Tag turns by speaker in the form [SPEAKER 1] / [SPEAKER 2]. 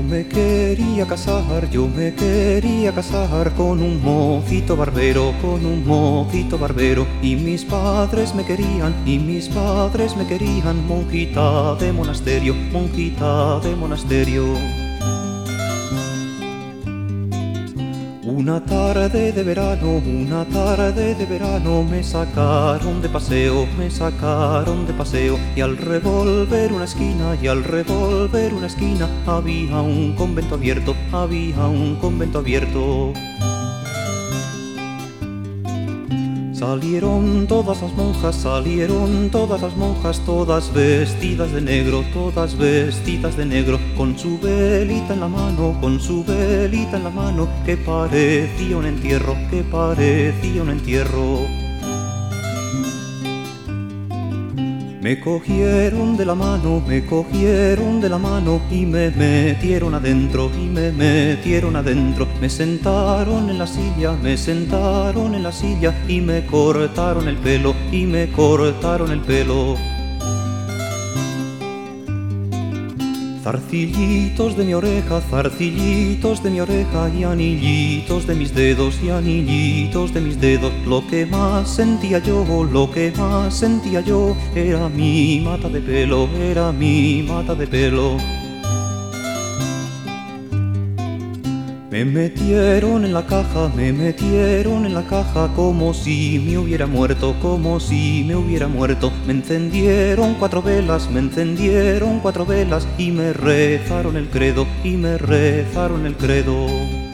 [SPEAKER 1] yo me quería casar con un mocito barbero, y mis padres me querían, monjita de monasterio, monjita de monasterio. Una tarde de verano, me sacaron de paseo, y al revolver una esquina, había un convento abierto. Salieron todas las monjas, todas vestidas de negro, con su velita en la mano, que parecía un entierro, Me cogieron de la mano, y me metieron adentro, Me sentaron en la silla, y me cortaron el pelo, Zarcillitos de mi oreja, y anillitos de mis dedos, Lo que más sentía yo, era mi mata de pelo, Me metieron en la caja, como si me hubiera muerto, Me encendieron cuatro velas, y me rezaron el credo,